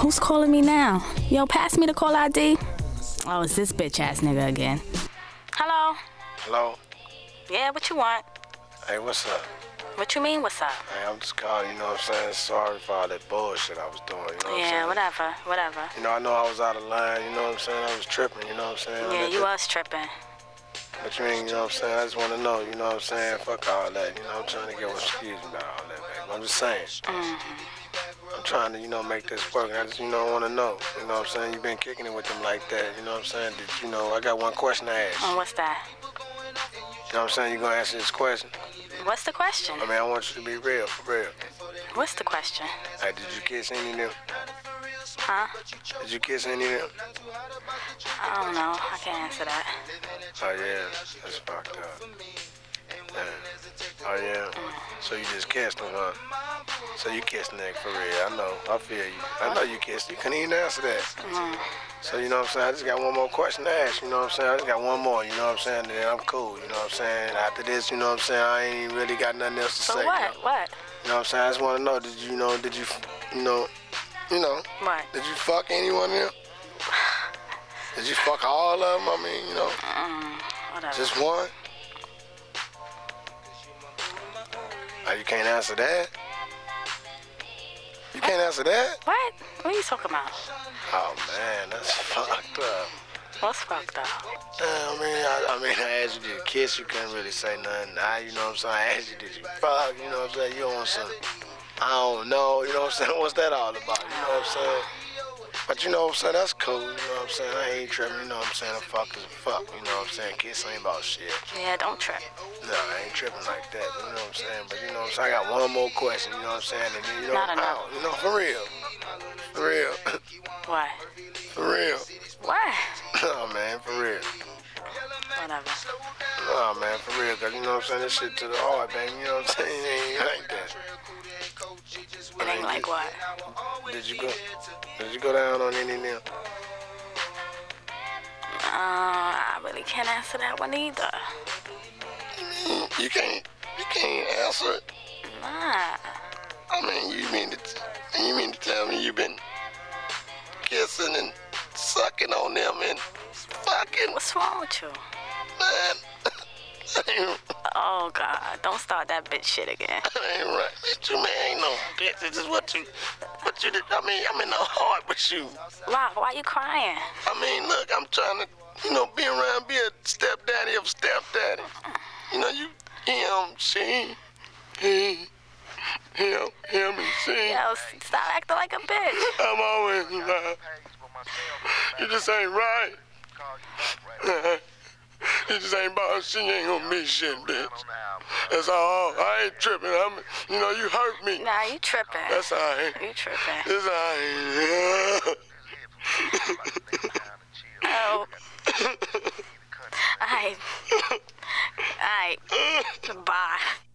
Who's calling me now? Yo, pass me the call ID. Oh, it's this bitch ass nigga again. Hello? Hello? Yeah, what you want? Hey, what's up? What you mean, what's up? Hey, I'm just calling, you know what I'm saying? Sorry for all that bullshit I was doing, you know what I'm saying? Yeah, whatever. You know, I know I was out of line, you know what I'm saying? I was tripping, you know what I'm saying? Yeah, you was tripping. But you ain't, you know what I'm saying? I just want to know, you know what I'm saying? Fuck all that, you know, I'm trying to get an excuse about all that, baby. I'm just saying. I'm trying to, you know, make this work. I just, you know, want to know. You know what I'm saying? You've been kicking it with them like that. You know what I'm saying? Did you know? I got one question to ask. What's that? You know what I'm saying? You gonna answer this question? What's the question? I mean, I want you to be real, for real. What's the question? Hey, did you kiss any of them? Huh? Did you kiss any of them? I don't know. I can't answer that. Oh, yeah. That's fucked up. Man. Oh, yeah. So you just kissed them, huh? So you kissed Nick for real. I know. I feel you. I know you kissed. You couldn't even answer that. So, you know what I'm saying? I just got one more question to ask. You know what I'm saying? I just got one more. You know what I'm saying? And then I'm cool. You know what I'm saying? After this, you know what I'm saying? I ain't really got nothing else to So say. what? You know? What? You know what I'm saying? I just want to know, did you know, What? Did you fuck anyone of them? Did you fuck all of them? I mean, you know. Whatever. Just one? Oh, you can't answer that? You can't answer that? What? What are you talking about? Oh, man, that's fucked up. What's fucked up? I mean, I asked you to kiss, you couldn't really say nothing. You know what I'm saying? I asked you, did you fuck? You know what I'm saying? You on some, I don't know, you know what I'm saying? What's that all about? You know what I'm saying? But you know what I'm saying? That's cool, you know what I'm saying? I ain't tripping, you know what I'm saying? A fuck is a fuck, you know what I'm saying? Kiss ain't about shit. Yeah, don't trip. No, I ain't tripping like that, you know what I'm saying? But you know what I'm saying? I got one more question, you know what I'm saying? And then, you know, Not enough. you know, for real. For real. What? For real. What? Oh, man, for real. Whatever. Nah, man, for real, cause you know what I'm saying, this shit to the heart, baby, you know what I'm saying, it ain't like that. It ain't like what? Did you go down on any of them? I really can't answer that one either. You can't answer it? Nah. I mean, you mean to tell me you've been kissing and sucking on them and fucking? What's wrong with you? Man, Oh, God. Don't start that bitch shit again. that ain't right. Bitch, you man ain't no bitch. It's just what you did. I mean, I'm in the heart with you. Rock, why you crying? I mean, look, I'm trying to, you know, be a stepdaddy of stepdaddy. You know, you, him, she, he, him, and she. Yo, stop acting like a bitch. I'm always lying. You just ain't right. You just ain't about, she ain't gonna be shit, bitch. That's all. I ain't tripping. You know, you hurt me. Nah, you tripping. That's all right. You tripping. That's all right. Oh. Alright. Alright. Bye.